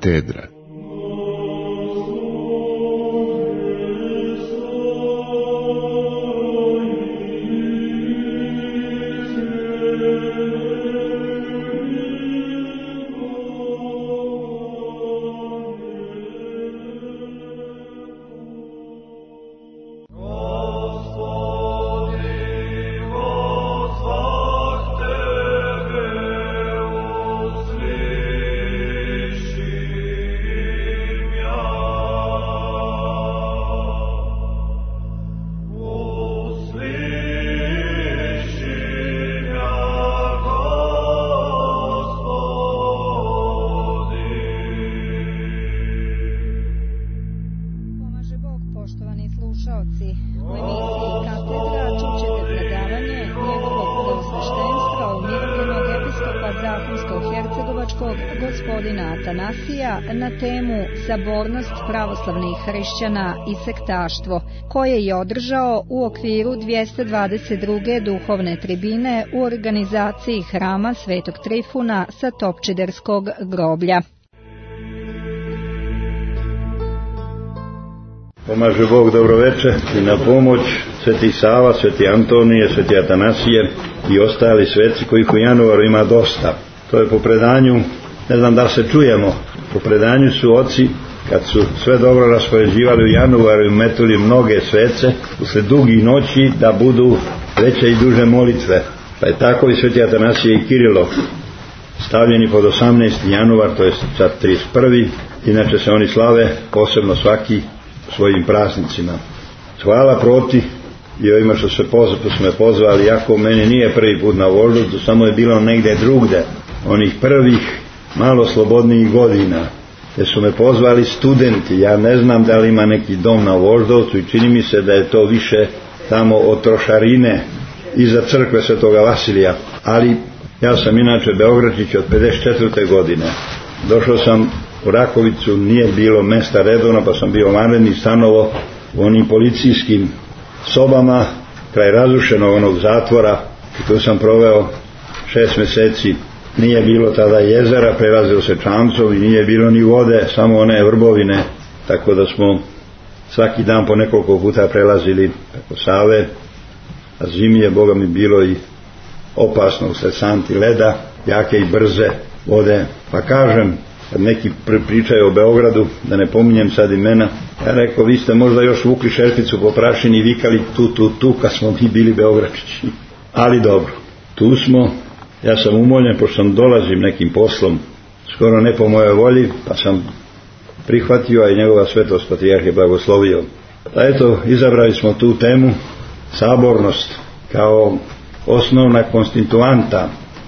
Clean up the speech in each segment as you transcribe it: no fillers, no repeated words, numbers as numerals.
katedra. Gospodina Atanasija na temu Sabornost pravoslavnih hrišćana i sektaštvo, koje je održao u okviru 222. duhovne tribine u organizaciji Hrama Svetog Trifuna sa Topčiderskog groblja. Pomaže Bog, dobroveče i na pomoć Sveti Sava, Sveti Antonije, Sveti Atanasije i ostali sveci kojih u januaru ima dosta. To je po predanju, ne znam da se čujemo, po predanju su oci, kad su sve dobro raspoređivali u januaru i metuli mnoge svece, usled dugih noći da budu veće i duže molitve. Pa je tako i Sveti Atanasije i Kirilo stavljeni pod 18. januar, to je sad 31. Inače se oni slave posebno svaki svojim praznicima. Hvala proti i ovima što su me pozvali, jako meni nije prvi put na Voždovcu, samo je bilo negdje drugde, onih prvih malo slobodnijih godina, gdje su me pozvali studenti. Ja ne znam da li ima neki dom na Voždovcu i čini mi se da je to više tamo od trošarine iza crkve Svetoga Vasilija, ali ja sam inače Beograđić od 54. godine. Došao sam u Rakovicu, nije bilo mesta redovno, pa sam bio vanredni stanovo u onim policijskim sobama kraj razrušenog onog zatvora, i tu sam proveo 6 mjeseci. Nije bilo tada jezera, prelazilo se čamcom i nije bilo ni vode, samo one vrbovine, tako da smo svaki dan po nekoliko puta prelazili preko Save, a zimi je Boga mi bilo i opasno usred santi leda, jake i brze vode. Pa kažem, kad neki pričaju o Beogradu, da ne pominjem sad imena, ja rekao, vi ste možda još vukli šerpicu po prašini i vikali tu, kad smo mi bili Beogračići. Ali dobro, tu smo. Ja sam umoljen, pošto sam dolazim nekim poslom, skoro ne po mojoj volji, pa sam prihvatio, a i njegova svetost patrijarh je blagoslovio. Pa eto, izabrali smo tu temu, sabornost, kao osnovna konstituanta,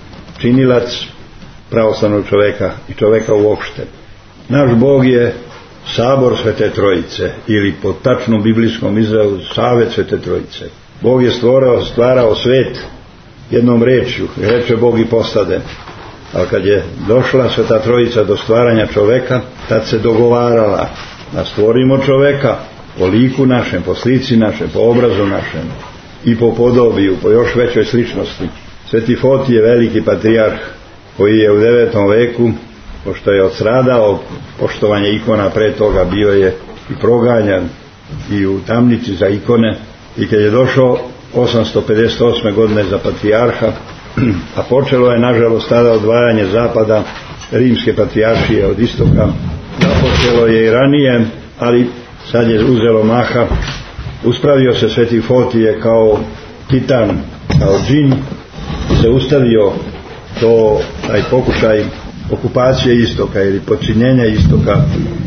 činilac pravoslavnog čoveka i čoveka uopšte. Naš Bog je sabor Svete Trojice, ili po tačnom biblijskom izrazu Savet Svete Trojice. Bog je stvarao svet jednom rečju, reče Bog i postade. Ali kad je došla Sveta Trojica do stvaranja čoveka, tad se dogovarala da stvorimo čoveka po liku našem, po slici našem, po obrazu našem i po podobiju, po još većoj sličnosti. Sveti Fotije, veliki patrijarh, koji je u 9. veku, pošto je odstradao poštovanje ikona pre toga, bio je i proganjan i u tamnici za ikone, i kad je došao 858. godine za patrijarha, a počelo je nažalost tada odvajanje zapada rimske patrijaršije od istoka, započelo je i ranije, ali sad je uzelo maha. Uspravio se Sveti Fotije kao titan, kao džin, i se ustavio taj pokušaj okupacije istoka ili podčinjenja istoka,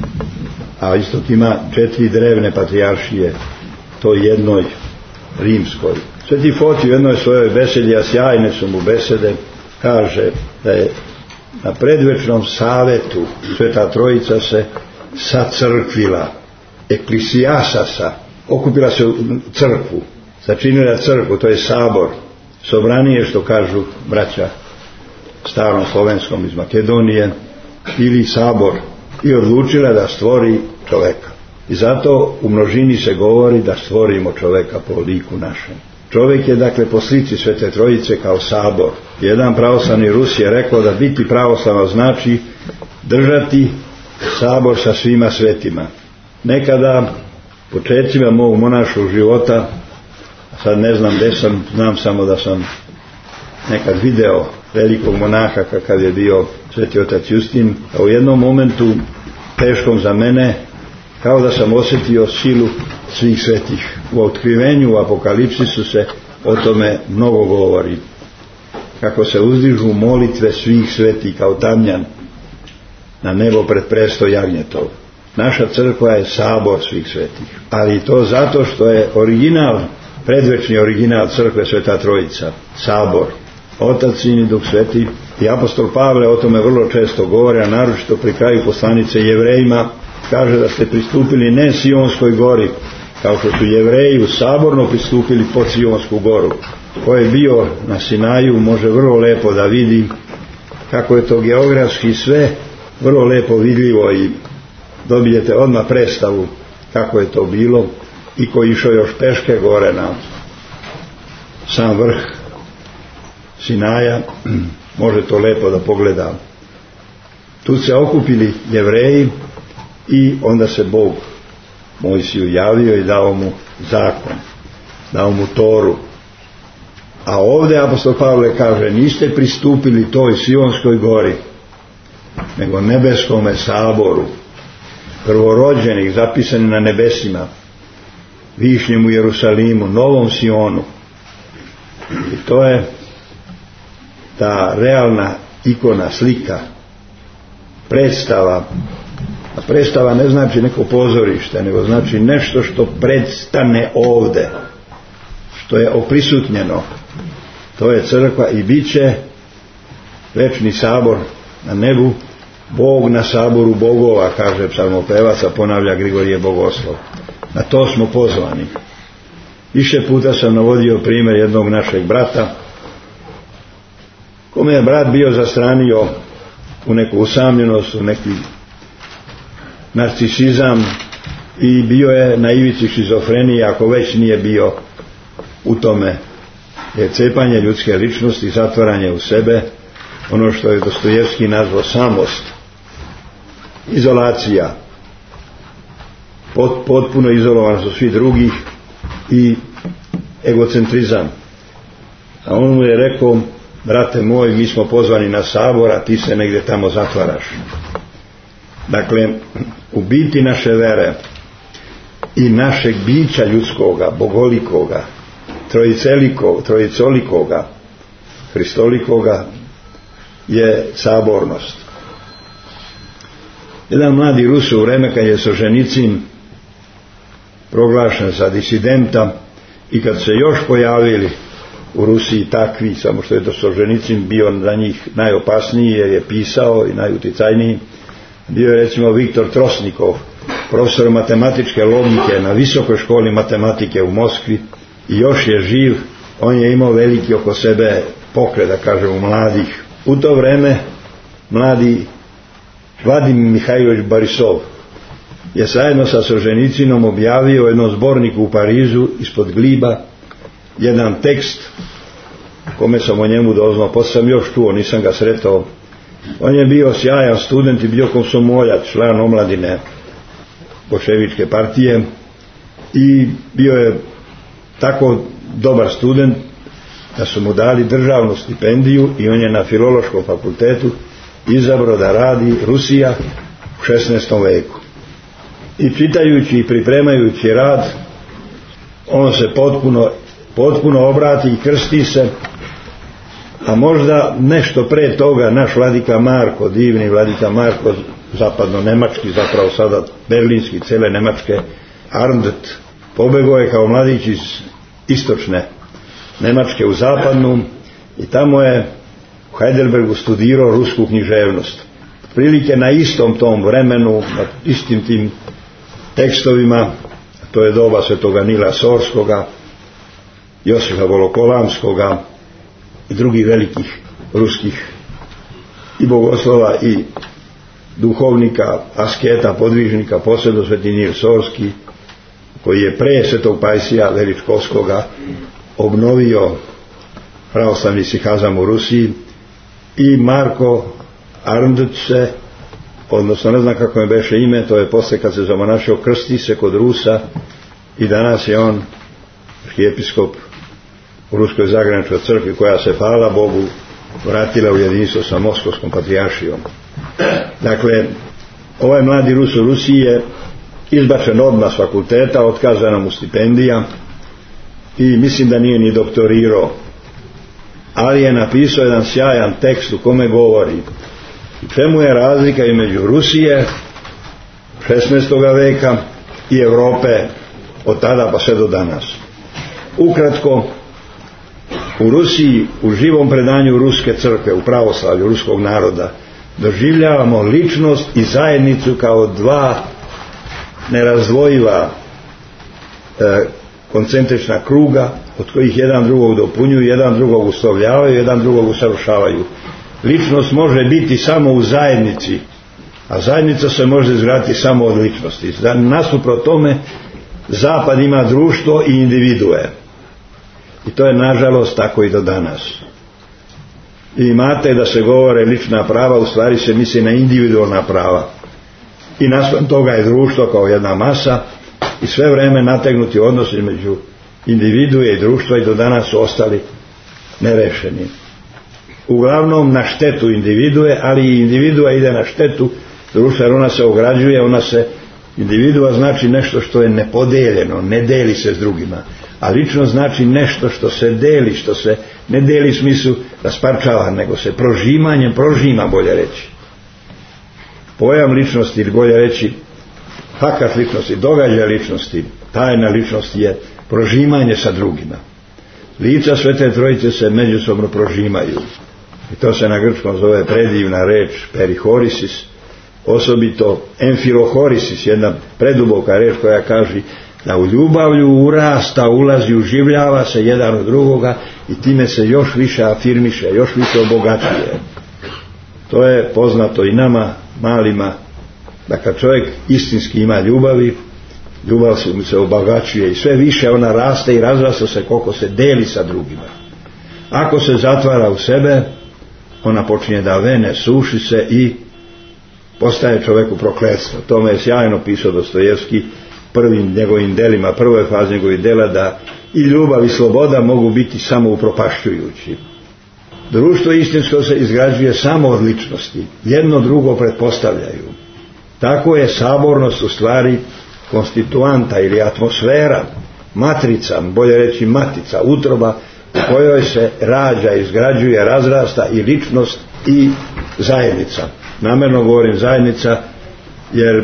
a istok ima 4 drevne patrijaršije, to jednoj rimskoj. Sveti Fotij u jednoj svojoj besedi, a sjajne su mu besede, kaže da je na predvečnom savetu Sveta Trojica se sacrkvila, eklisijasasa, okupila se u crkvu, sačinila crkvu, to je sabor, sobranije, što kažu braća starom slovenskom iz Makedonije, ili sabor, i odlučila da stvori čoveka. I zato u množini se govori da stvorimo čoveka po liku našem. Čovjek je dakle po slici Svete Trojice kao sabor. Jedan pravoslavni Rus je rekao da biti pravoslavan znači držati sabor sa svima svetima. Nekada, početcima mog monaškog života, sad ne znam gdje sam, znam samo da sam nekad video velikog monaha kakav je bio Sveti otac Justin, a u jednom momentu teškom za mene, kao da sam osjetio silu svih svetih. U otkrivenju, u Apokalipsisu se o tome mnogo govori. Kako se uzdižu molitve svih svetih kao tamjan na nebo pred prestoj jagnjetov. Naša crkva je sabor svih svetih. Ali to zato što je original, predvečni original crkve Sveta Trojica. Sabor. Otac, Sin i Duh Sveti. I apostol Pavle o tome vrlo često govori, a naročito pri kraju poslanice Jevrejima kaže da ste pristupili ne Sionskoj gori, kao što su Jevreji saborno pristupili pod Sionsku goru. Ko je bio na Sinaju može vrlo lepo da vidi kako je to geografski sve vrlo lepo vidljivo i dobijete odmah predstavu kako je to bilo. I ko išao još peške gore na sam vrh Sinaja može to lepo da pogleda. Tu se okupili Jevreji i onda se Bog Mojsiju javio i dao mu zakon, dao mu Toru. A ovdje apostol Pavle kaže, niste pristupili toj Sionskoj gori, nego nebeskome saboru, prvorođenih, zapisani na nebesima, višnjem u Jerusalimu, novom Sionu. I to je ta realna ikona, slika, predstava. A predstava ne znači neko pozorište, nego znači nešto što predstane ovde, što je oprisutnjeno. To je crkva i bit će večni sabor na nebu, Bog na saboru bogova, kaže psalmopevac, a ponavlja Grigorije Bogoslov. Na to smo pozvani. Više puta sam navodio primjer jednog našeg brata, kome je brat bio zastranio u neku usamljenost, u neki narcisizam i bio je na ivici šizofrenije, ako već nije bio u tome. Je cepanje ljudske ličnosti, zatvaranje u sebe, ono što je Dostojevski nazvao samost, izolacija, potpuno izolovan su svi drugih i egocentrizam. A on mu je rekao, brate moj, mi smo pozvani na sabor, a ti se negdje tamo zatvaraš. Dakle, u biti naše vere i našeg bića ljudskoga, bogolikoga, trojicolikoga, hristolikoga je sabornost. Jedan mladi Rus u vreme kad je Solženicin proglašen za disidenta i kad se još pojavili u Rusiji takvi, samo što je to Solženicin bio za njih najopasniji jer je pisao i najuticajniji, bio je recimo Viktor Trosnikov, profesor matematičke logike na Visokoj školi matematike u Moskvi i još je živ. On je imao veliki oko sebe pokret, da kažemo, mladih. U to vreme mladi Vadim Mihajlović Borisov je zajedno sa Solženicinom objavio u jednom zborniku u Parizu ispod gliba jedan tekst kome sam o njemu doznao, poslije sam još čuo, nisam ga sretao. On je bio sjajan student i bio komsomoljac, član omladine bolševičke partije i bio je tako dobar student da su mu dali državnu stipendiju i on je na Filološkom fakultetu izabrao da radi Rusija u 16. veku. I čitajući i pripremajući rad, on se potpuno obrati i krsti se, a možda nešto pre toga naš vladika Marko, divni vladika Marko, zapadno-nemački, zapravo sada berlinski, cele Nemačke, Arndt, pobegao je kao mladić iz istočne Nemačke u zapadnu i tamo je u Heidelbergu studirao rusku književnost. Prilike na istom tom vremenu, na istim tim tekstovima, to je doba svetoga Nila Sorskoga, Josifa Volokolamskoga i drugih velikih ruskih i bogoslova i duhovnika, asketa, podvižnika, posebno sveti Nil Sorski, koji je pre svetog Pajsija Veličkovskoga obnovio pravoslavni sihazam u Rusiji, i Marko Arndt se odnosno ne znam kako mi beše ime, to je posle kad se zamonašio, krsti se kod Rusa i danas je on arhijepiskop u Ruskoj zagraničnoj crkvi koja se, hvala Bogu, vratila u jedinstvo sa Moskovskom patrijaršijom. Dakle, ovaj mladi Rus u Rusiji je izbačen odmah s fakulteta, otkazana mu stipendija i mislim da nije ni doktorirao, ali je napisao jedan sjajan tekst u kome govori čemu je razlika između Rusije 16. veka i Europe od tada pa sve do danas. Ukratko, u Rusiji, u živom predanju Ruske crkve, u pravoslavlju ruskog naroda, doživljavamo ličnost i zajednicu kao dva nerazdvojiva koncentrična kruga od kojih jedan drugog dopunjuju, jedan drugog uslovljavaju, jedan drugog usavršavaju. Ličnost može biti samo u zajednici, a zajednica se može izgraditi samo od ličnosti. Nasuprot tome, Zapad ima društvo i individue. I to je nažalost tako i do danas. I imate da se govore lična prava, u stvari se misli na individualna prava. I naspram toga je društvo kao jedna masa i sve vreme nategnuti odnos između individue i društva i do danas su ostali nerešeni. Uglavnom na štetu individue, ali i individua ide na štetu društva jer ona se ograđuje, individua znači nešto što je nepodeljeno, ne deli se s drugima. A ličnost znači nešto što se deli, što se ne deli u smislu rasparčava, nego se prožimanjem prožima, bolje reći. Pojam ličnosti, ili bolje reći fakat ličnosti, događaj ličnosti, tajna ličnosti je prožimanje sa drugima. Lica Svete Trojice se međusobno prožimaju. I to se na grčkom zove predivna reč perihorisis, osobito emfilohorisis, jedna preduboka reč koja kaže da u ljubavlju urasta, ulazi, uživljava se jedan od drugoga i time se još više afirmiše, još više obogaćuje. To je poznato i nama malima, da kad čovjek istinski ima ljubavi, ljubav se obogaćuje i sve više ona raste i razrasta se koliko se deli sa drugima. Ako se zatvara u sebe, ona počinje da vene, suši se i postaje čovjeku prokletstvo. Tome je sjajno pisao Dostojevski prvim njegovim delima, prvoj fazi njegovih dela, da i ljubav i sloboda mogu biti samo upropašćujući. Društvo istinsko se izgrađuje samo od ličnosti, jedno drugo pretpostavljaju. Tako je sabornost u stvari konstituanta ili atmosfera, matrica, bolje reći matica, utroba u kojoj se rađa, izgrađuje, razrasta i ličnost i zajednica. Namjerno govorim zajednica jer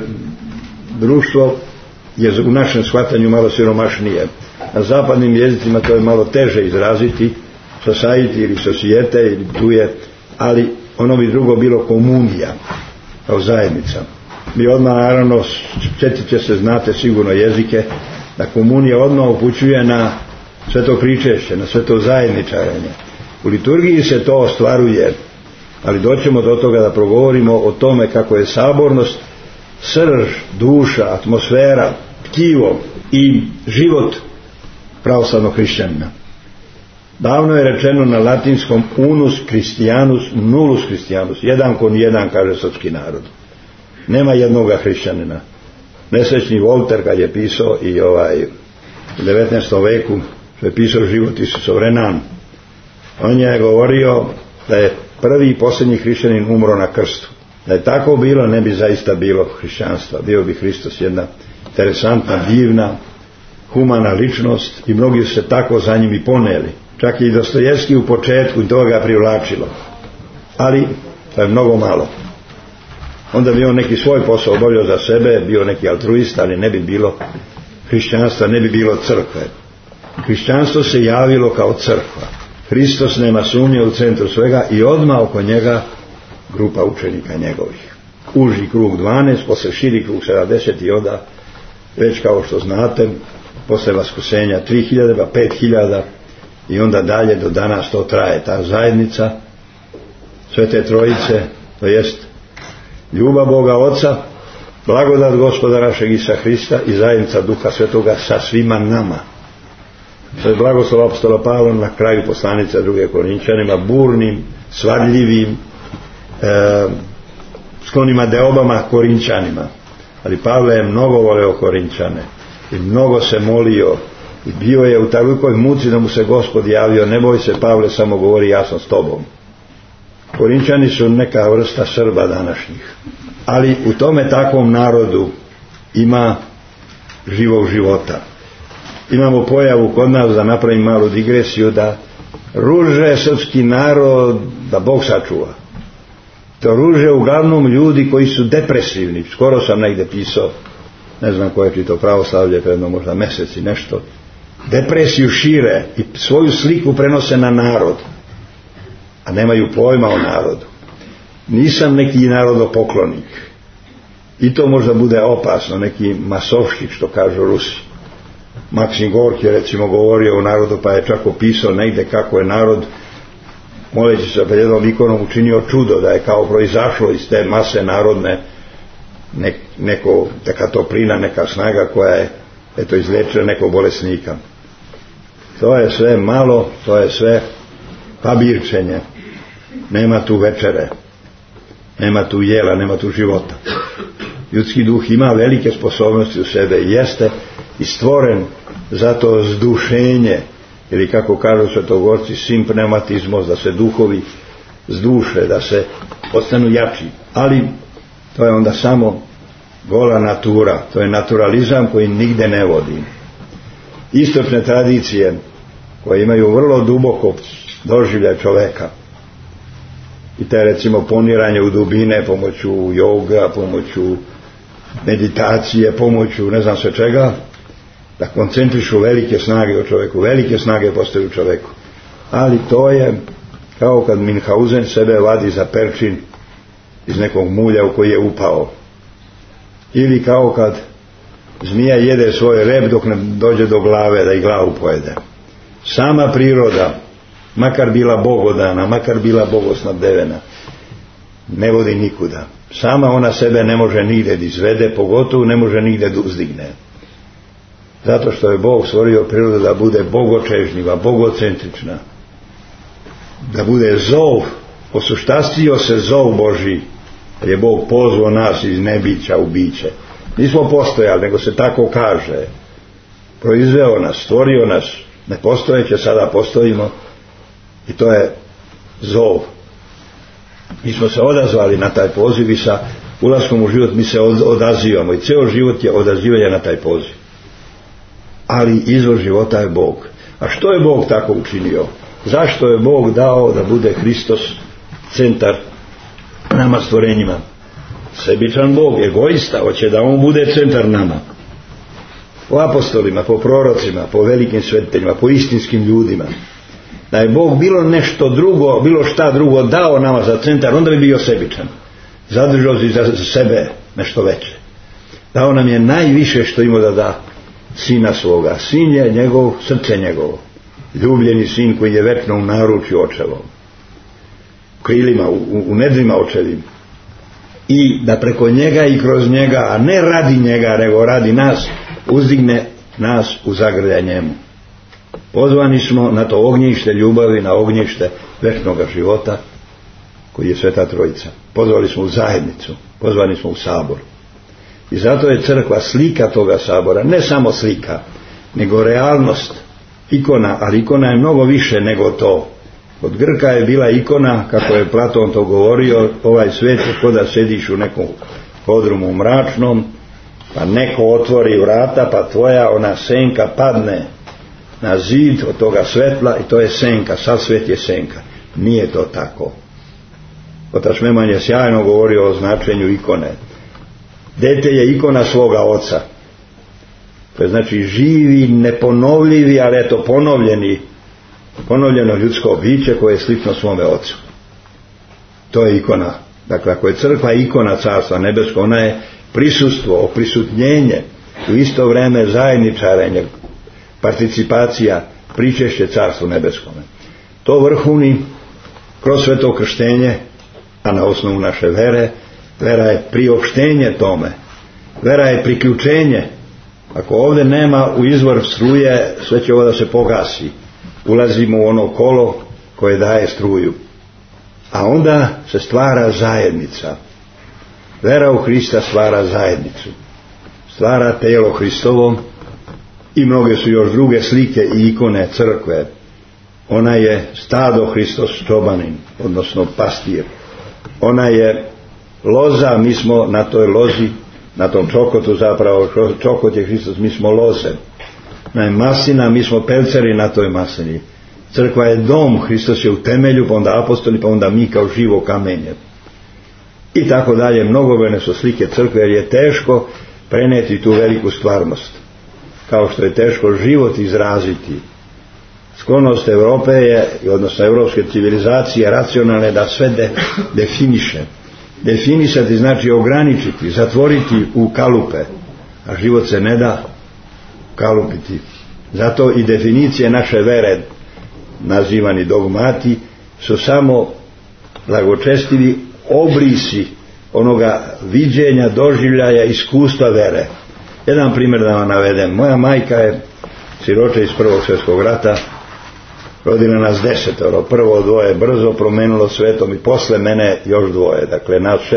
društvo je u našem shvatanju malo siromašnije. Na zapadnim jezicima to je malo teže izraziti, society ili societe ili tuje, ali ono bi drugo bilo komunija kao zajednica. Mi odmah naravno, sjetit će se, znate sigurno jezike, da komunija odmah upućuje na sveto pričešće, na sveto zajedničarenje. U liturgiji se to ostvaruje, ali doćemo do toga da progovorimo o tome kako je sabornost srž, duša, atmosfera, tkivo i život pravoslavnog hrišćanina. Davno je rečeno na latinskom unus Christianus, nullus Christianus, jedan kon jedan, kaže srpski narod. Nema jednoga hrišćanina. Nesrećni Volter kad je pisao i u 19. veku što je pisao život Isusov Renan, on je govorio da je prvi i posljednji hrišćanin umro na krstu. Da je tako bilo, ne bi zaista bilo hrišćanstva. Bio bi Hristos jedna interesantna, divna, humana ličnost i mnogi su se tako za njim i poneli. Čak i Dostojevski u početku i to ga privlačilo. Ali to je mnogo malo. Onda bi on neki svoj posao obavljao za sebe, bio neki altruista, ali ne bi bilo hrišćanstva, ne bi bilo crkve. Hrišćanstvo se javilo kao crkva. Hristos, nema sumnje, u centru svega i odmah oko njega grupa učenika njegovih. Uži krug 12, posle širi krug 70 i onda, već kao što znate, posle vaskrsenja 3000, pa 5000 i onda dalje do danas to traje. Ta zajednica Svete Trojice, to jest ljubav Boga Oca, blagodat Gospoda našeg Isusa Hrista i zajednica Duha Svetoga sa svima nama. To je blagoslov apostola Pavla na kraju poslanice 2. Korinčanima, burnim, svadljivim, sklonima deobama Korinčanima. Ali Pavle je mnogo voleo Korinčane i mnogo se molio i bio je u takvoj muci da mu se Gospod javio: ne boj se Pavle, samo govori, ja sam s tobom. Korinčani su neka vrsta Srba današnjih, ali u tome takvom narodu ima živog života. Imamo pojavu kod nas, da napravim malu digresiju, da ruže srpski narod, da Bog sačuva. To ruže uglavnom ljudi koji su depresivni. Skoro sam negdje pisao, ne znam koje je to pravoslavlje, predno možda mjesec i nešto, depresiju šire i svoju sliku prenose na narod, a nemaju pojma o narodu. Nisam neki narodopoklonik i to možda bude opasno, neki masovški, što kažu Rusi. Maksim Gorki je recimo govorio o narodu, pa je čak opisao negdje kako je narod, moleći se pred jednom ikonom, učinio čudo, da je kao proizašlo iz te mase narodne neka toplina, neka snaga koja je izliječila nekog bolesnika. To je sve malo, to je sve pabirčenje. Nema tu večere, nema tu jela, nema tu života. Ljudski duh ima velike sposobnosti u sebe i jeste i stvoren za to zdušenje, ili kako kažu svetogorci, simpnematizmos, da se duhovi zduše, da se postanu jači. Ali to je onda samo gola natura, to je naturalizam koji nigde ne vodi. Istočne tradicije koje imaju vrlo duboko doživljaj čoveka, i te recimo poniranje u dubine pomoću joga, pomoću meditacije, pomoću ne znam sve čega, da koncentrišu velike snage u čovjeku, velike snage postaju u čovjeku. Ali to je kao kad Minhausen sebe vadi za perčin iz nekog mulja u koji je upao, ili kao kad zmija jede svoj rep dok ne dođe do glave, da i glavu pojede. Sama priroda, makar bila bogodana, makar bila bogosnabdevena, ne vodi nikuda. Sama ona sebe ne može nigdje da izvede, pogotovo ne može nigdje da uzdigne. Zato što je Bog stvorio prirodu da bude bogočežnjiva, bogocentrična, da bude zov, osuštastio se zov Božji, jer je Bog pozvao nas iz nebića u biće. Nismo postojali, nego se tako kaže. Proizveo nas, stvorio nas, nepostojeće, sada postojimo, i to je zov. Mi smo se odazvali na taj poziv i sa ulaskom u život mi se odazivamo i ceo život je odazivanje na taj poziv. Ali izvor života je Bog. A što je Bog tako učinio? Zašto je Bog dao da bude Hristos centar nama stvorenjima? Sebičan Bog, egoista, hoće da on bude centar nama. Po apostolima, po prorocima, po velikim svetiteljima, po istinskim ljudima. Da je Bog bilo nešto drugo, bilo šta drugo dao nama za centar, onda bi bio sebičan. Zadržao si za sebe nešto veće. Dao nam je najviše što ima da da, sina svoga. Sin je njegov, srce njegovo. Ljubljeni sin koji je večno u naručju očevom. Krilima, u nedrima očevim. I da preko njega i kroz njega, a ne radi njega, nego radi nas, uzdigne nas u zagrljaj njemu. Pozvani smo na to ognjište ljubavi, na ognjište večnoga života koji je Sveta Trojica. Pozvali smo u zajednicu, pozvani smo u sabor. I zato je crkva slika toga sabora, ne samo slika, nego realnost, ikona, ali ikona je mnogo više nego to. Od Grka je bila ikona, kako je Platon to govorio, ovaj svijet je ko da sediš u nekom podrumu mračnom, pa neko otvori vrata, pa tvoja ona senka padne na zid od toga svetla i to je senka, sav svet je senka. Nije to tako. Otac Šmeman je sjajno govorio o značenju ikone. Dete je ikona svoga oca. To je znači živi, neponovljivi, ali eto ponovljeno ljudsko biće koje je slično svome ocu. To je ikona. Dakle, ako je crkva ikona Carstva nebeskog, ona je prisustvo, oprisutnjenje, u isto vrijeme zajedničarenje, participacija, pričešće Carstvu nebeskome. To vrhuni kroz sveto krštenje, a na osnovu naše vere. Vera je priopštenje tome. Vera je priključenje. Ako ovdje nema u izvor struje, sve će ovo da se pogasi. Ulazimo u ono kolo koje daje struju. A onda se stvara zajednica. Vera u Hrista stvara zajednicu, stvara telo Hristovo i mnoge su još druge slike i ikone crkve. Ona je stado Hristos čobanin, odnosno pastir. Ona je loza, mi smo na toj lozi, na tom čokotu zapravo, čokot je Hristos, mi smo loze. Na maslina, mi smo pelceri na toj maslini. Crkva je dom, Hristos je u temelju, pa onda apostoli, pa onda mi kao živo kamenje. I tako dalje, mnogobrojne su slike crkve, jer je teško preneti tu veliku stvarnost. Kao što je teško život izraziti. Sklonost Europe je, odnosno evropske civilizacije, racionalne da sve definiše. Definisati znači ograničiti, zatvoriti u kalupe, a život se ne da kalupiti. Zato i definicije naše vere, nazivani dogmati, su samo blagočestivi obrisi onoga viđenja, doživljaja, iskustva vere. Jedan primjer da vam navedem. Moja majka je siroče iz Prvog svjetskog rata, rodila nas 10, prvo 2 brzo promenilo svetom i posle mene još 2, dakle nas 6.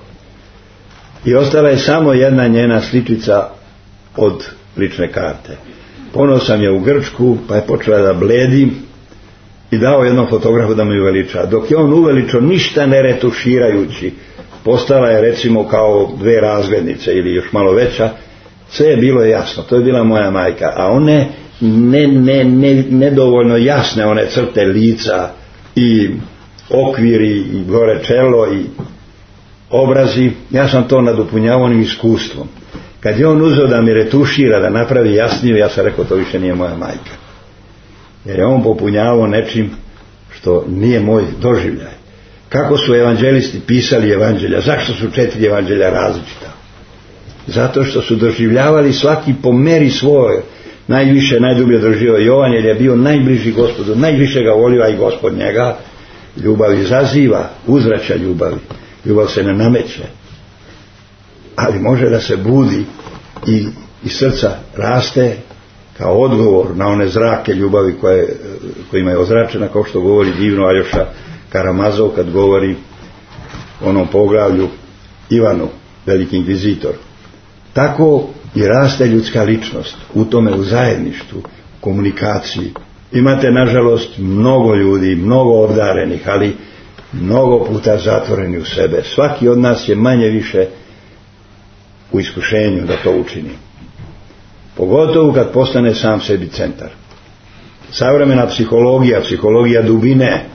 I ostala je samo jedna njena sličica od lične karte. Poneo sam je u Grčku, pa je počela da bledi i dao jednom fotografu da me uveliča. Dok je on uveličao, ništa ne retuširajući, postala je recimo kao 2 razglednice ili još malo veća. Sve je bilo jasno, to je bila moja majka, a one nedovoljno jasne, one crte lica i okviri i gore čelo i obrazi, ja sam to nadopunjavao onim iskustvom. Kad je on uzeo da mi retušira, da napravi jasniju, ja sam rekao to više nije moja majka, jer je on popunjavao nečim što nije moj doživljaj. Kako su evanđelisti pisali evanđelja? Zašto su 4 evanđelja različita? Zato što su doživljavali svaki po meri svoje. Najviše, najdublje doživio Jovan, jer je bio najbliži Gospodu, najviše ga volio, a i Gospod njega. Ljubav izaziva, uzvraća ljubavi. Ljubav se ne nameće, ali može da se budi i iz srca raste kao odgovor na one zrake ljubavi kojima je ozračena, kao što govori divno Aljoša Karamazov kad govori o onom poglavlju Ivanu, veliki inkvizitor. Tako i raste ljudska ličnost u tome, u zajedništvu, komunikaciji. Imate nažalost mnogo ljudi, mnogo obdarenih, ali mnogo puta zatvoreni u sebe. Svaki od nas je manje više u iskušenju da to učini. Pogotovo kad postane sam sebi centar. Savremena psihologija, psihologija dubine,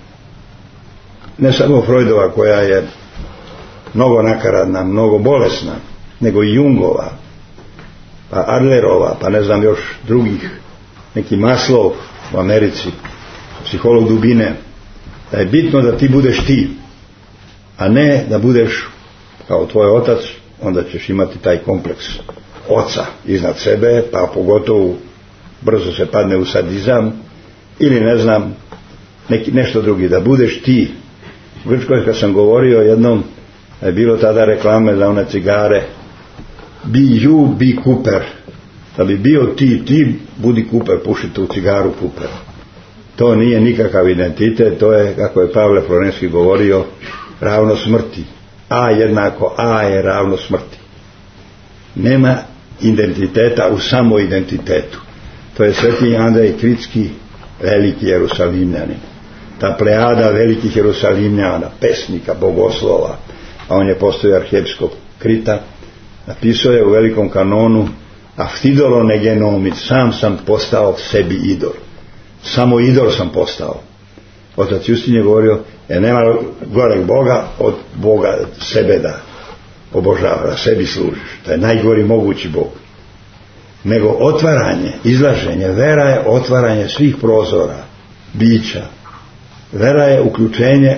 ne samo Freudova koja je mnogo nakaradna, mnogo bolesna, nego i Jungova, pa Adlerova, pa ne znam još drugih, neki Maslov u Americi, psiholog dubine, da je bitno da ti budeš ti, a ne da budeš kao tvoj otac, onda ćeš imati taj kompleks oca iznad sebe, pa pogotovo brzo se padne u sadizam, ili ne znam, nešto drugi, da budeš ti. U Grčkoj kad sam govorio jednom, je bilo tada reklame za one cigare, be you, be Cooper. Da bi bio ti budi Cooper, puši tu cigaru Cooper. To nije nikakav identitet, to je, kako je Pavle Florenski govorio, ravno smrti. A jednako A je ravno smrti. Nema identiteta u samoidentitetu. To je sveti Andrej Kritski, veliki Jerusalimljanin. Ta plejada velikih Jerusalimljana, pesnika, bogoslova, a on je postao arhijepskop Krita, napisao je u velikom kanonu: Aftidolo ne genomit, sam postao sebi idol. Samo idol sam postao. Otac Justin je govorio, nema goreg Boga od Boga sebe da obožava, da sebi služiš. To je najgori mogući Bog. Nego otvaranje, izlaženje, vera je otvaranje svih prozora, bića. Vera je uključenje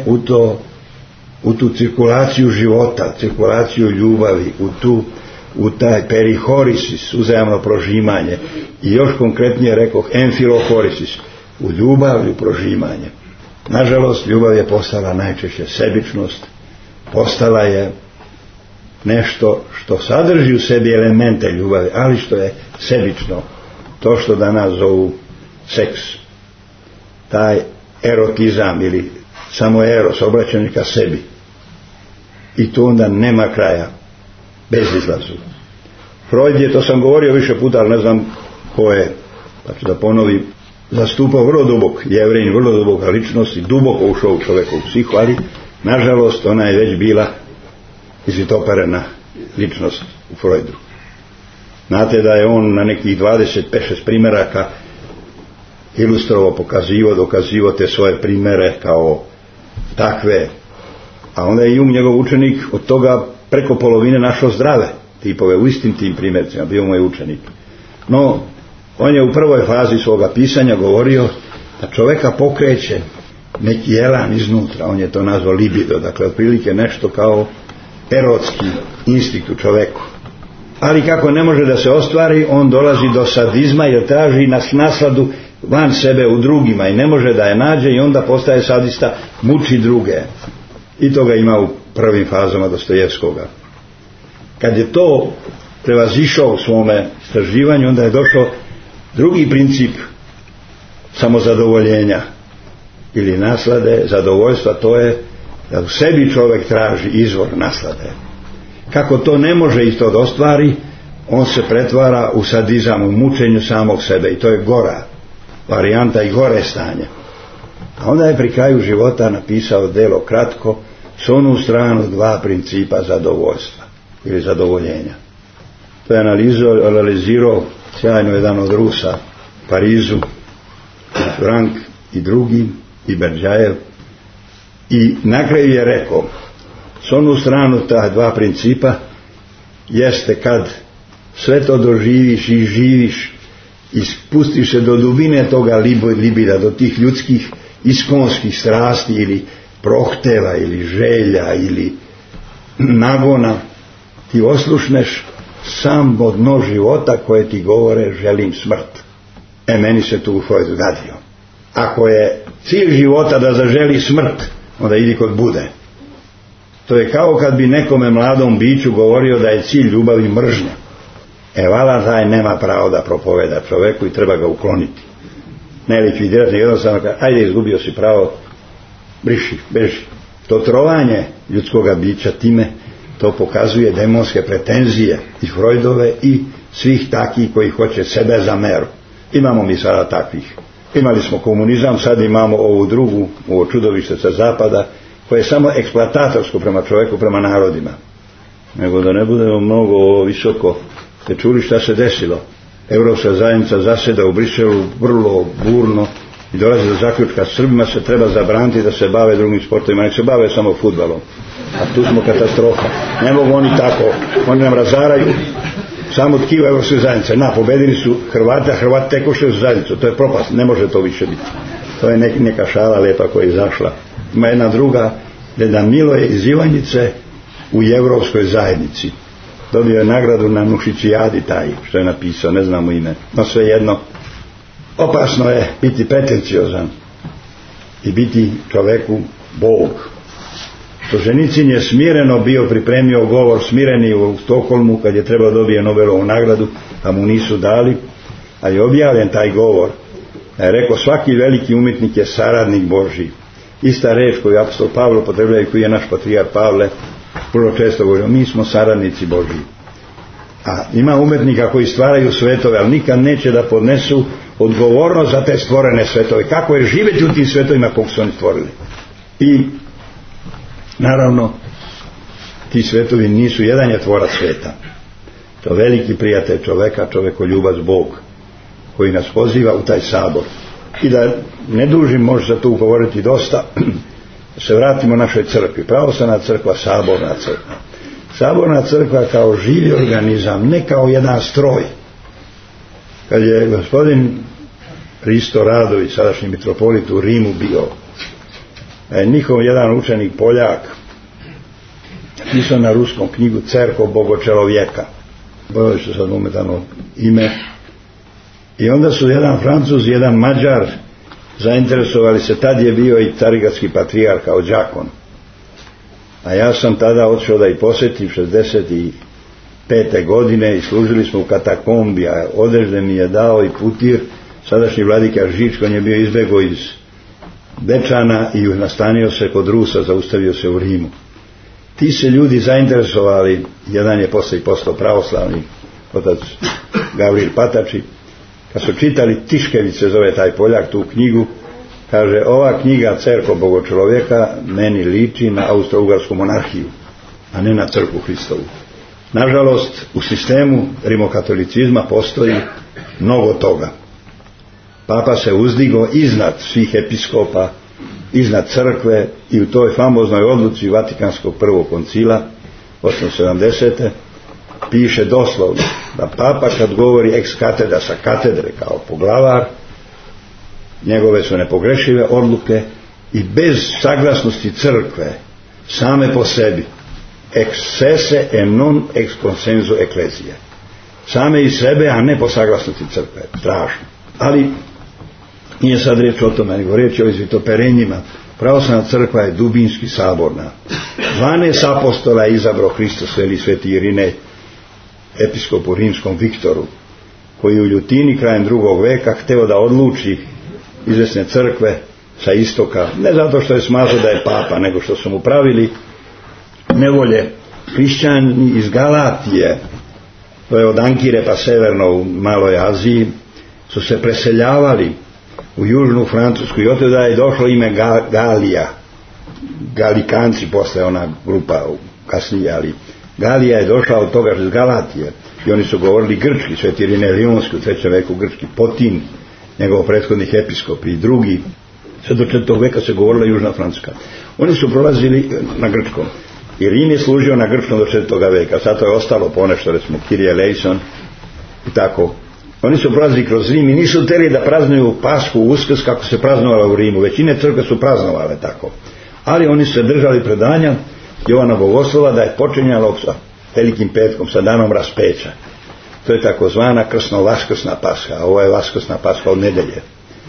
u tu cirkulaciju života, cirkulaciju ljubavi, u taj perihorisis, uzajamno prožimanje, i još konkretnije rekoh enfilohorisis, u ljubavlju prožimanje. Nažalost, ljubav je postala najčešće sebičnost, postala je nešto što sadrži u sebi elemente ljubavi, ali što je sebično, to što danas zovu seks, taj erotizam ili samo eros, obraćanje ka sebi. I tu onda nema kraja. bezizlazu. Freud je, to sam govorio više puta, ali ne znam ko je, pa ću da ponovim, zastupao vrlo dubok, Jevrin, vrlo duboka ličnost i duboko ušao u čovekovu psihu, ali nažalost ona je već bila izvitoperena ličnost u Freudu. Znate da je on na nekih 25-6 primjeraka ilustrovao, pokazivo, dokazivo te svoje primjere kao takve, a onda je Jung, njegov učenik, od toga preko polovine našao zdrave tipove u istim tim primjercima, bio moj učenik. No, on je u prvoj fazi svoga pisanja govorio da čoveka pokreće neki elan iznutra, on je to nazvao libido, dakle otprilike nešto kao erotski instinkt u čoveku. Ali kako ne može da se ostvari, on dolazi do sadizma jer traži nasladu van sebe u drugima i ne može da je nađe i onda postaje sadista, muči druge. I toga ima u prvim fazama Dostojevskoga. Kad je to prevazišao u svome istraživanju, onda je došao drugi princip samozadovoljenja ili naslade, zadovoljstva, to je da u sebi čovjek traži izvor naslade. Kako to ne može isto da ostvari, on se pretvara u sadizam, u mučenju samog sebe i to je gora varijanta i gore stanje. A onda je pri kraju života napisao delo kratko s onu stranu dva principa zadovoljstva ili zadovoljenja. To je analizirao sjajno jedan od Rusa u Parizu, Frank i drugi, i Berdjajev, i na kraju je rekao s onu stranu ta dva principa jeste kad sve to doživiš i živiš i spustiš se do dubine toga libida, do tih ljudskih iskonskih strasti ili prohteva ili želja ili nagona, ti oslušneš sam dno života koje ti govore želim smrt. Meni se tu u Freudu gadio. Ako je cilj života da zaželi smrt, onda idi kod Bude. To je kao kad bi nekome mladom biću govorio da je cilj ljubav i mržnja. Vala taj nema pravo da propoveda čoveku i treba ga ukloniti. Ne likvidirati, jednostavno ajde, izgubio si pravo, briši, beži. To trovanje ljudskoga bića time, to pokazuje demonske pretenzije i Freudove i svih takih koji hoće sebe za meru. Imamo mi sada takvih. Imali smo komunizam, sad imamo ovu drugu, ovo čudovište sa zapada, koje je samo eksploatatorsko prema čovjeku, prema narodima. Nego da ne budemo mnogo visoko. Ste čuli šta se desilo? Europska zajednica zaseda u Briselu vrlo burno i dolazi do zaključka, Srbima se treba zabraniti da se bave drugim sportovima, nek se bave samo fudbalom. A tu smo katastrofa. Ne mogu oni tako, oni nam razaraju samo tkivo Europske zajednice. Pobedili su Hrvata, Hrvat tekoše u zajednicu, to je propast, ne može to više biti. To je neka šala lepa koja je izašla. Ima jedna druga, Deda Miloje iz Ivanjice u Europskoj zajednici. Dobio je nagradu na Nušićijadi taj, što je napisao, ne znamo ime. No svejedno, opasno je biti pretenciozan i biti čoveku Bog. Solženicin je smireno bio pripremio govor smireni u Stokholmu kad je trebao dobije Nobelovu nagradu, a mu nisu dali, ali je objavljen taj govor. Da je rekao, svaki veliki umjetnik je saradnik Božji. Ista reč koju apostol Pavle upotrebljava i koji je naš patrijar Pavle vrlo često govorio, mi smo saradnici Božji. A ima umjetnika koji stvaraju svetove, ali nikad neće da podnesu odgovornost za te stvorene svetove. Kako je živjeti u tim svetovima kog su oni stvorili. I naravno ti svetovi nisu, jedan je tvorac sveta. To veliki prijatelj čoveka, čovekoljubac Bog, koji nas poziva u taj sabor. I da ne dužim, može se tu govoriti dosta, se vratimo našoj crkvi. Pravoslavna crkva, saborna crkva. Saborna crkva kao živi organizam, ne kao jedan stroj. Kad je gospodin Risto Radović, sadašnji mitropolit u Rimu bio, njihov jedan učenik Poljak pisao na ruskom knjigu Cerko Bogočelovjeka. Bojao se sad umetano ime. I onda su jedan Francuz, jedan Mađar zainteresovali se, tad je bio i Carigradski patrijar kao đakon. A ja sam tada odšao da i posjetim 65. godine i služili smo u katakombi, a odežde mi je dao i putir sadašnji vladika Žič, on je bio izbjegao iz Dečana i nastanio se kod Rusa, zaustavio se u Rimu. ti se ljudi zainteresovali, jedan je posle i postao pravoslavni, otac Gavril Patači, kad su čitali Tiškević se zove taj Poljak, tu knjigu, kaže, ova knjiga Cerko Bogočlovjeka meni liči na austro-ugarsku monarhiju, a ne na crkvu Hristovu. Nažalost, u sistemu rimokatolicizma postoji mnogo toga. Papa se uzdigo iznad svih episkopa, iznad crkve, i u toj famoznoj odluci Vatikanskog prvog koncila 870. piše doslovno da papa kad govori ex katedra sa katedre kao poglavar, njegove su nepogrešive odluke i bez saglasnosti crkve same po sebi, ex sese e non ex consensu ecclesiae, same iz sebe, a ne po saglasnosti crkve. Strašno. Ali nije sad riječ o tome, nego riječ o izvitoperenjima. Pravoslavna crkva je dubinski saborna. 12 apostola je izabrao Hristos, veli sveti Irinej, episkopu rimskom Viktoru, koji u Ljutini krajem 2. veka hteo da odluči izvesne crkve sa istoka, ne zato što je smatrao da je papa, nego što su mu pravili nevolje hrišćani iz Galatije, to je od Ankire pa severno u Maloj Aziji, su se preseljavali u južnu Francusku i od tada je došlo ime Galija, Galikanci posle ona grupa kasnije, ali Galija je došla od toga iz Galatije i oni su govorili grčki, sveti Irinej Lionski u 3. veku grčki, Potin, njegov prethodnih episkop i drugi, sve do 4. veka se govorila južna Francuska. Oni su prolazili na grčkom i Rim je služio na grčkom do 4. veka, sad to je ostalo ponešto, recimo Kirije Lejson i tako. Oni su prolazili kroz Rim i nisu htjeli da praznuju Pasku, Uskrs kako se praznovala u Rimu. Većine crkve su praznovale tako. Ali oni su se držali predanja Jovana Bogoslova da je počinjalo sa Velikim petkom, sa danom raspeća. To je takozvana krsno-vaskrsna Pasha, a ovo je vaskrsna Pasha od nedelje.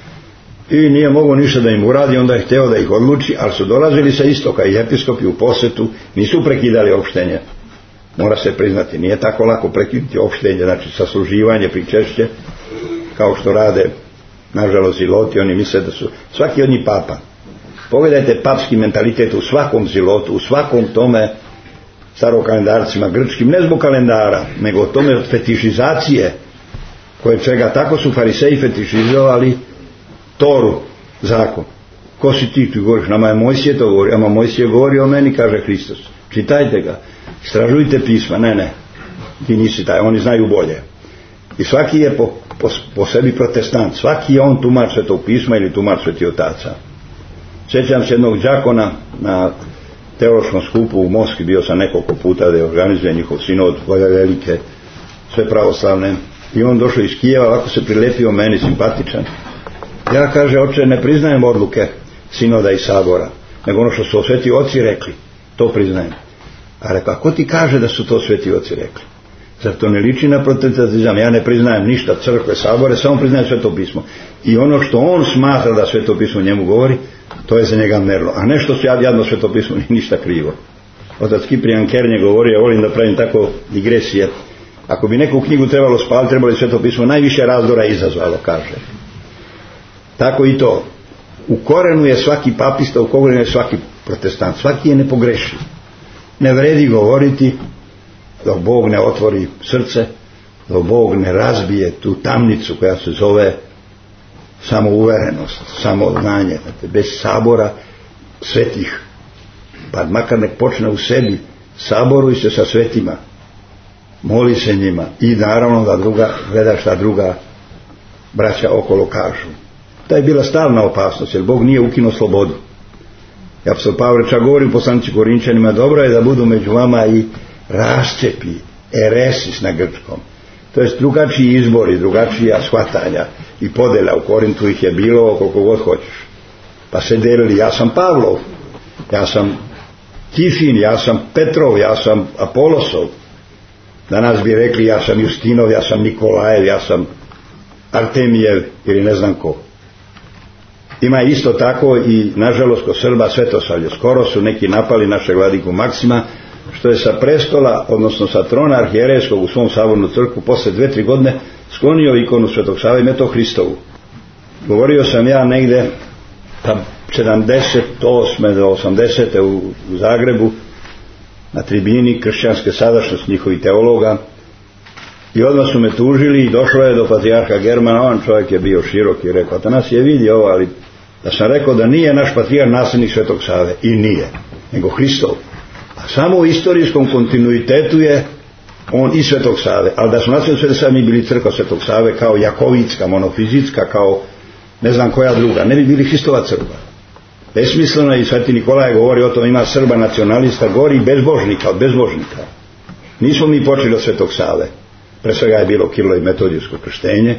I nije mogao ništa da im uradi, onda je htio da ih odluči, ali su dolazili sa istoka i episkopi u posetu, nisu prekidali opštenje. Mora se priznati, nije tako lako prekinuti opštenje, znači sasluživanje, pričešće, kao što rade, nažalost, ziloti, oni misle da su, svaki od njih papa. Pogledajte papski mentalitet u svakom zilotu, u svakom tome starokalendarcima grčkim, ne zbog kalendara, nego o tome od fetišizacije, koje čega, tako su fariseji fetišizovali Toru, zakon. Ko si ti govoriš? Nama je Mojsije to govori, ama Mojsije govori o meni, kaže Hristos. Čitajte ga, istražujte pisma, ne, ti nisi taj, oni znaju bolje. I svaki je po sebi protestant, svaki je on tumač Svetog pisma ili tumač Svetih otaca. Sjećam se jednog đakona na teološkom skupu u Moskvi, bio sam nekoliko puta da je organizuje njihov sinod, volja velike, sve pravoslavne, i on došao iz Kijeva, ovako se prilepio meni, simpatičan. Ja, kaže, oče, ne priznajem odluke sinoda i sabora, nego ono što su sveti oci rekli, to priznajem. A rekao, ko ti kaže da su to sveti oci rekli? Zar to ne liči na protestantizam? Ja ne priznajem ništa crkve, sabore, samo priznajem Sveto pismo. I ono što on smatra da Sveto pismo njemu govori, to je za njega merlo. A nešto su jadno Sveto pismo, nije ništa krivo. Otac Kiprijan Kernje govori, ja volim da pravim tako digresije. Ako bi neku knjigu trebalo spaliti, trebalo Sveto pismo, najviše razdora izazvalo, kaže. Tako i to. U korenu je svaki papista, u korenu je svaki protestant, svaki je nepogrešiv. Ne vredi govoriti dok Bog ne otvori srce, dok Bog ne razbije tu tamnicu koja se zove samouverenost, samoznanje. Bez sabora svetih, pa makar nek počne u sebi, saboruj se sa svetima, moli se njima i naravno da gleda šta druga braća okolo kažu. To je bila stalna opasnost, jer Bog nije ukinuo slobodu. I apostol Pavle čak govori u poslanici Korinčanima, dobro je da budu među vama i rascepi, eresis na grčkom. To jest drugačiji izbori, drugačija shvatanja i podela. U Korintu ih je bilo koliko god hoćeš. Pa se delili, ja sam Pavlov, ja sam Tifin, ja sam Petrov, ja sam Apolosov. Danas bi rekli ja sam Justinov, ja sam Nikolajev, ja sam Artemijev ili ne znam ko. Ima isto tako i nažalost kod Srba svetosavlje. Skoro su neki napali našeg vladiku Maksima, što je sa prestola, odnosno sa trona arhijerejskog u svom sabornu crkvu posle 2-3 godine sklonio ikonu Svetog Save i meto Hristovu. Govorio sam ja negde 78. do 80. u Zagrebu na tribini kršćanske sadašnjosti njihovih teologa i odmah su me tužili i došlo je do patrijarha Germana. On čovjek je bio širok i rekao: Atanasije, vidi ovo, ali da sam rekao da nije naš patrijarh nasljednik Svetog Save, i nije, nego Hristov, a samo u istorijskom kontinuitetu je on i Svetog Save, ali da su nasljednik Svetog Save mi bili crkva Svetog Save kao Jakovicka, monofizitska, kao ne znam koja druga, ne bi bili Hristova crkva. Besmisleno. I Sveti Nikolaj govori o tom, ima Srba nacionalista, gori bezbožnika od bezbožnika. Nismo mi počeli od Svetog Save, pre svega je bilo Kirilo i Metodijsko krštenje,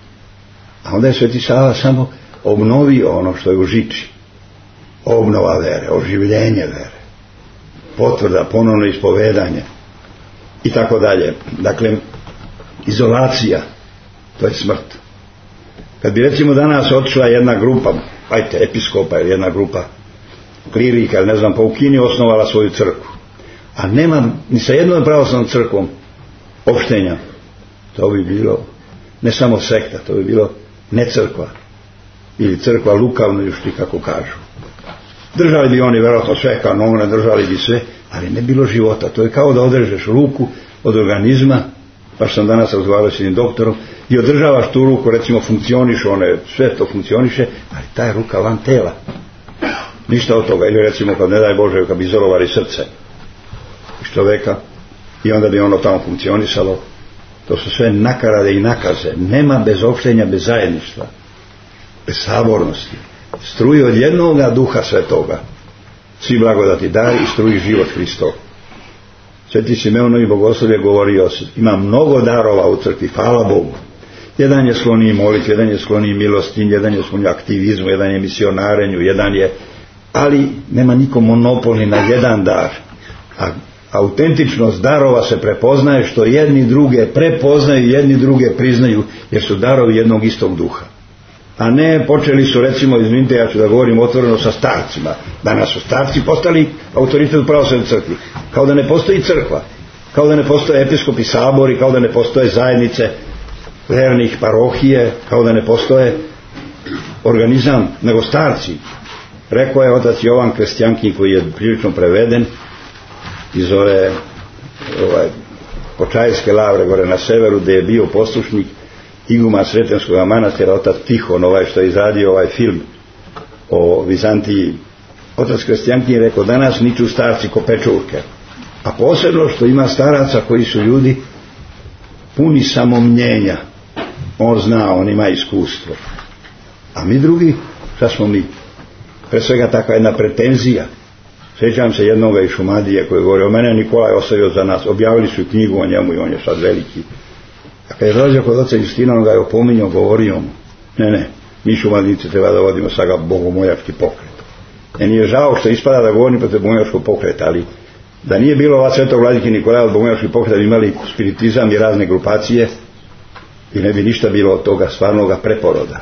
a onda je Sveti Sava samo obnovio ono što je u žiči. Obnova vere, oživljenje vere, potvrda, ponovno ispovedanje i tako dalje. Dakle, izolacija, to je smrt. Kad bi recimo danas otišla jedna grupa, episkopa ili jedna grupa klirika ili ne znam, pa u Kini osnovala svoju crkvu, a nema ni sa jednom pravoslavnom crkvom opštenja, to bi bilo ne samo sekta, to bi bilo ne crkva ili crkva lukavnojušti, kako kažu. Držali bi oni vjerojatno sve kanone, držali bi sve, ali ne bilo života. To je kao da odrežeš ruku od organizma, baš sam danas razgovarao s jednim doktorom, i održavaš tu ruku, recimo funkcioniše, sve to funkcioniše, ali ta je ruka van tela, ništa od toga. Ili recimo kad ne daj Bože, kad bi izolovali srce iz čoveka i onda bi ono tamo funkcionisalo. To su sve nakarade i nakaze. Nema bez opštenja, bez zajedništva, bez sabornosti. Struji od jednoga Duha Svetoga svi blagodati dar i struji život Hristov. Sveti Simeonovi bogoslovlje govorio: ima mnogo darova u crkvi, hvala Bogu. Jedan je skloniji molitvi, jedan je skloniji milostinji, jedan je skloniji aktivizmu, jedan je misionarenju, jedan je, ali nema niko monopolni na jedan dar. A autentičnost darova se prepoznaje što jedni druge prepoznaju, jedni druge priznaju, jer su darovi jednog istog duha. A ne počeli su, recimo, izvinite, ja ću da govorim otvoreno, sa starcima. Danas su starci postali autoritet u pravoslavnoj crkvi, kao da ne postoji crkva, kao da ne postoje episkopi sabori, kao da ne postoje zajednice vernih, parohije, kao da ne postoje organizam, nego starci. Rekao je otac Jovan Krestjankin, koji je prilično preveden iz ove Počajske lavre gore na severu, gdje je bio poslušnik iguma Sretenskog manastira, otac Tihon, što je izradio ovaj film o Vizantiji. Otac Krestjankin je rekao: danas niču starci ko pečurke, a posebno što ima staraca koji su ljudi puni samomnjenja. On zna, on ima iskustvo, a mi drugi, šta smo mi? Pre svega takva jedna pretenzija. Sjećam se jednoga iz Šumadije koji govori: o mene Nikolaj ostavio za nas, objavili su knjigu o njemu i on je sad veliki. A kad je dolazio kod oca Justina, on ga je opominjao, govorio mu: ne, mi Šumadnici treba da vodimo sada bogomoljački pokret. Nije žao što ispada da govorim protiv bogomoljačkog pokreta, ali da nije bilo ova svetog vladike Nikolaja od bogomoljačkih pokreta, bi imali spiritizam i razne grupacije i ne bi ništa bilo od toga stvarnoga preporoda.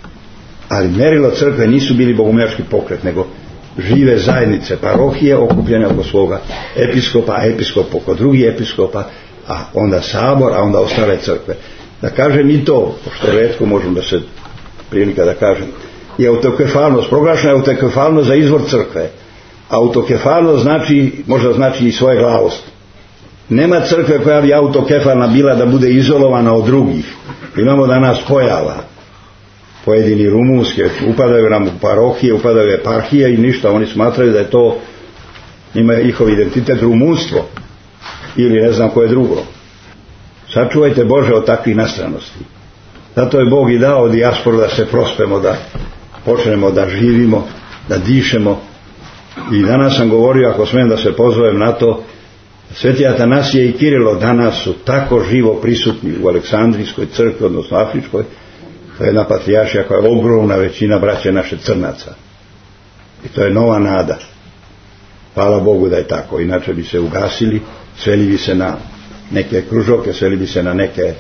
Ali merilo crkve nisu bili bogomoljački pokret, nego žive zajednice, parohije okupljene oko svoga episkopa, episkop oko drugih episkopa, a onda sabor, a onda ostale crkve. Da kažem i to, pošto retko možem da se prilika da kažem, je autokefalnost, proglašena je autokefalnost za izvor crkve. Autokefalnost možda znači i svoje glavost. Nema crkve koja bi autokefalna bila da bude izolovana od drugih. Imamo danas pojava. Pojedini rumunske upadaju nam u parohije, upadaju u eparhije i ništa, oni smatraju da je to, ima njihov identitet rumunstvo ili ne znam koje drugo. Sačuvajte Bože od takvih nastranosti. Zato je Bog i dao dijasporu da se prospemo, da počnemo da živimo, da dišemo. I danas sam govorio, ako smijem da se pozovem na to, Sveti Atanasije i Kirilo danas su tako živo prisutni u Aleksandrijskoj crkvi, odnosno Afričkoj. To je jedna patrijaršija koja je ogromna većina braće naše crnaca. I to je nova nada. Hvala Bogu da je tako, inače bi se ugasili, sveli bi se na neke kružoke, sveli bi se na neke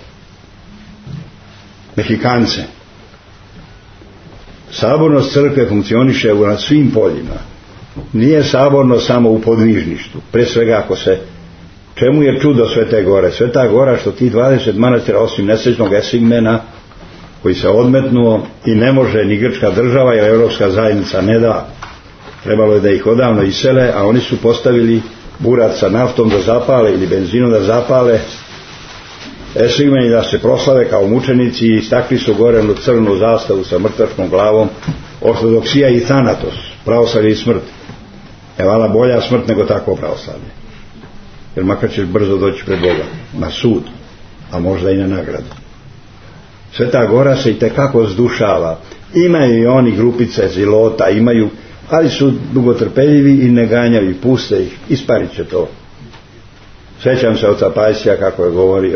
Mehikance. Sabornost crkve funkcioniše na svim poljima. Nije sabornost samo u podvižništu. Pre svega ako se, čemu je čudo Svete Gore? Sveta Gora što ti 20 manastira osim nesrećnog Esigmena koji se odmetnuo i ne može ni grčka država jer Europska zajednica ne da, trebalo je da ih odavno isele, a oni su postavili burac sa naftom da zapale ili benzinom da zapale, esigmeni da se proslave kao mučenici i istakli su gorenu crnu zastavu sa mrtvačkom glavom, ortodoksija i thanatos, pravoslavlje i smrt. Vala bolja smrt nego takvo pravoslavlje. Jer makar ćeš brzo doći pred Boga, na sud, a možda i na nagradu. Sveta Gora se i tekako zdušava. Imaju i oni grupice zilota, imaju, ali su dugotrpeljivi i ne ganjavi, puste ih, isparit će to. Sjećam se oca Pajsija kako je govorio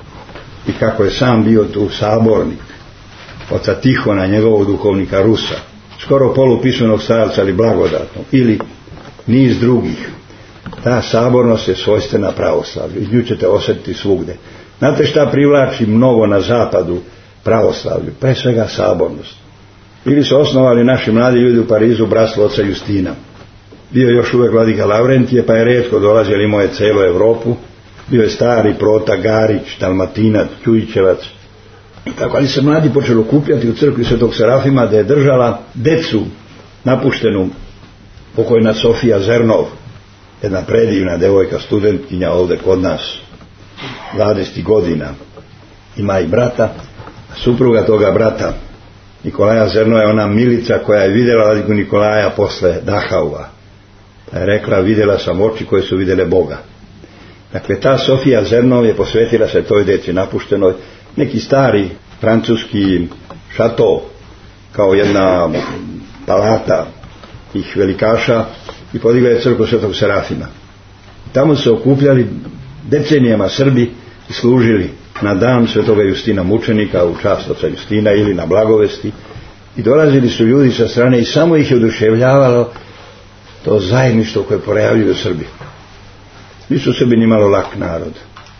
i kako je sam bio tu sabornik oca Tihona, njegovog duhovnika Rusa, skoro polupismenog starca ili blagodatnog, ili niz drugih. Ta sabornost je svojstvena pravoslavlju i nju ćete osjetiti svugde. Znate šta privlači mnogo na zapadu pravoslavlju? Pre svega sabornost. Bili su osnovali naši mladi ljudi u Parizu bratstvo oca Justina. Bio je još uvijek vladika Lavrentije, pa je rijetko dolazio, ali imao je celu Europu. Bio je stari Prota, Garić, Dalmatinac, Čujićevac. Tako, ali se mladi počeli okupljati u crkvi Svetog Serafima, da je držala decu napuštenu pokojna Sofija Zernov, jedna predivna devojka, studentkinja ovdje kod nas, 20 godina. Ima i brata, supruga toga brata Nikolaja Zernova je ona Milica koja je vidjela vladiku Nikolaja posle Dachauva. Je rekla, vidjela sam oči koje su vidjele Boga. Dakle, ta Sofija Zernov je posvetila se toj deci napuštenoj, neki stari francuski šato, kao jedna palata tih velikaša, i podigla je crkvu Svetog Serafima. Tamo se okupljali decenijama Srbi i služili na dan Svetoga Justina mučenika u čast oca Justina ili na blagovesti, i dolazili su ljudi sa strane i samo ih je oduševljavalo to zajedništvo koje porajavljuju Srbi. Nisu Srbi ni malo lak narod,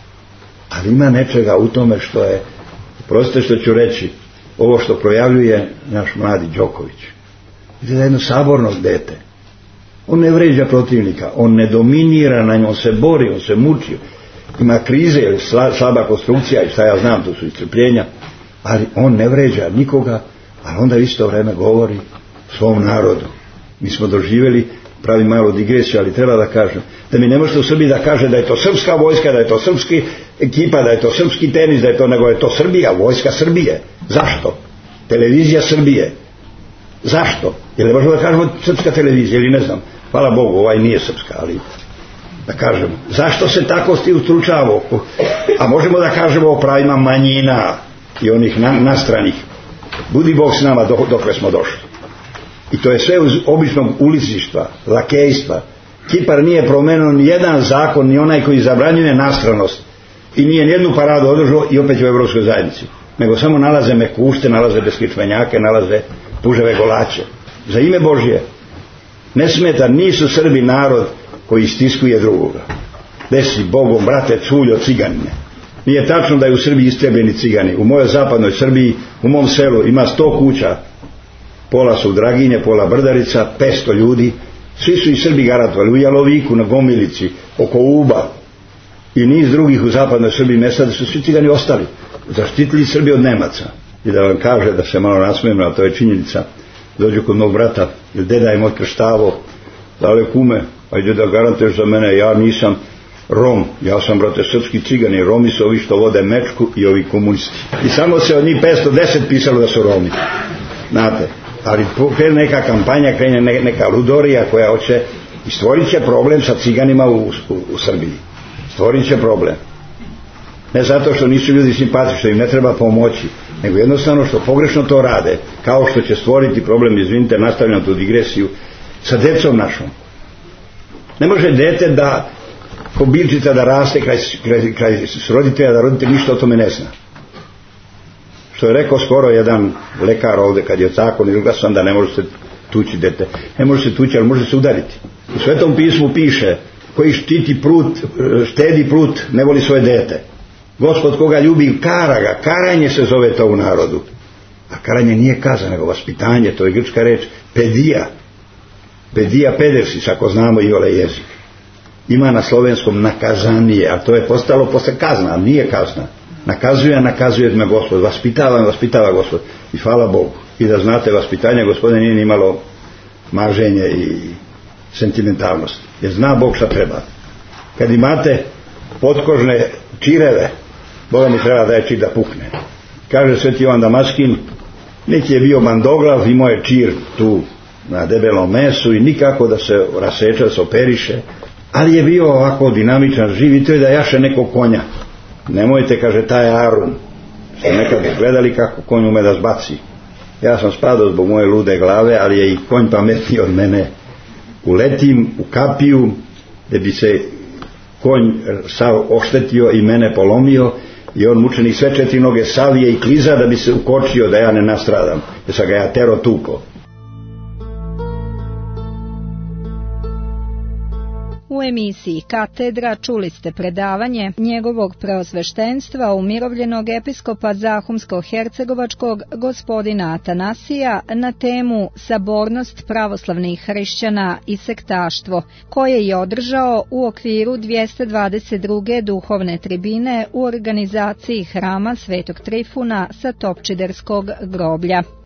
ali ima nečega u tome što je, prostite što ću reći, ovo što projavljuje naš mladi Đoković. Vidite da jedno saborno dete, on ne vređa protivnika, on ne dominira na njom, on se bori, on se muči, ima krize, slaba konstrukcija i šta ja znam, to su iscrpljenja, ali on ne vređa nikoga, ali onda isto vreme govori svom narodu. Mi smo doživjeli, pravi malu digresiju, ali treba da kažem, da mi ne možete u Srbiji da kaže da je to srpska vojska, da je to srpski ekipa, da je to srpski tenis, da je to, nego je to Srbija, vojska Srbije. Zašto? Televizija Srbije. Zašto? Jer ne možemo da kažemo srpska televizija ili ne znam, hvala Bogu, ovaj nije srpska, ali da kažemo. Zašto se tako ustručava? A možemo da kažemo o pravima manjina i onih nastranih. Budi Bog s nama dokle smo došli. I to je sve uz običnog ulizištva, lakejstva. Kipar nije promenio ni jedan zakon, ni onaj koji zabranjuje nastranost. I nije nijednu paradu održao i opet u Evropskoj zajednici. Nego samo nalaze mekušte, nalaze beskičmenjake, nalaze puževe golače. Za ime Božje. Ne smeta, nisu Srbi narod koji istiskuje drugoga. Desi Bogom, brate, culjo, ciganine. Nije tačno da je u Srbiji istrebljeni cigani. U mojoj zapadnoj Srbiji, u mom selu ima 100 kuća. Pola su Draginje, pola Brdarica, 500 ljudi. Svi su i Srbi garatovali. U Jaloviku, na Gomilici, oko Uba i niz drugih u zapadnoj Srbiji mjesta, da su svi cigani ostali. Zaštitili Srbi od Nemaca. I da vam kaže, da se malo nasmijem, a to je činjenica, dođu kod mog brata, ili deda je moj krštavo, dale kume, ajde da garantuješ za mene, ja nisam Rom, ja sam, brate, srpski cigani, Romi su ovi što vode mečku i ovi komunisti. I samo se od njih 510 pisalo da su Romi. Znate, ali krene neka kampanja, krene neka ludorija koja hoće i stvorit će problem sa ciganima u Srbiji. Stvorit će problem. Ne zato što nisu ljudi simpatični, što im ne treba pomoći, nego jednostavno što pogrešno to rade, kao što će stvoriti problem, izvinite, nastavljam tu digresiju, sa decom našom. Ne može dete da, ko biljčica da raste kraj roditelja, da roditelj ništa o tome ne zna. Što je rekao skoro jedan lekar ovdje, kad je zakon izglasan da ne može se tući dete. Ne može se tući, ali može se udariti. U Svetom pismu piše, koji štedi prut, ne voli svoje dete. Gospod koga ljubi, kara ga. Karanje se zove to u narodu. A karanje nije kazna, nego vaspitanje, to je grčka reč, pedija. Pedija pedersis, ako znamo i ole jezik. Ima na slovenskom nakazanije, a to je postalo posle kazna, a nije kazna. Nakazuje me Gospod, vaspitava Gospod. I hvala Bogu. I da znate, vaspitanje Gospodine nije nimalo maženje i sentimentalnost. Jer zna Bog šta treba. kad imate potkožne čireve, Boga mi treba da je čir da pukne. Kaže Sveti Jovan Damaskin, neki je bio bandoglav, imao je čir tu na debelom mesu i nikako da se raseče, da se operiše, ali je bio ovako dinamičan, živ i to je da jaše nekog konja. Nemojte, kaže, taj Arun. Ste nekad gledali kako konj ume da zbaci. Ja sam spadao zbog moje lude glave, ali je i konj pametniji od mene. Uletim u kapiju, gde bi se konj sav oštetio i mene polomio, i on mučenik sve 4 noge savije i kliza da bi se ukočio da ja ne nastradam, jer sam ga ja tero tuko. U emisiji Katedra čuli ste predavanje njegovog preosveštenstva umirovljenog episkopa Zahumsko-hercegovačkog gospodina Atanasija na temu Sabornost pravoslavnih hrišćana i sektaštvo, koje je održao u okviru 222. duhovne tribine u organizaciji Hrama Svetog Trifuna sa Topčiderskog groblja.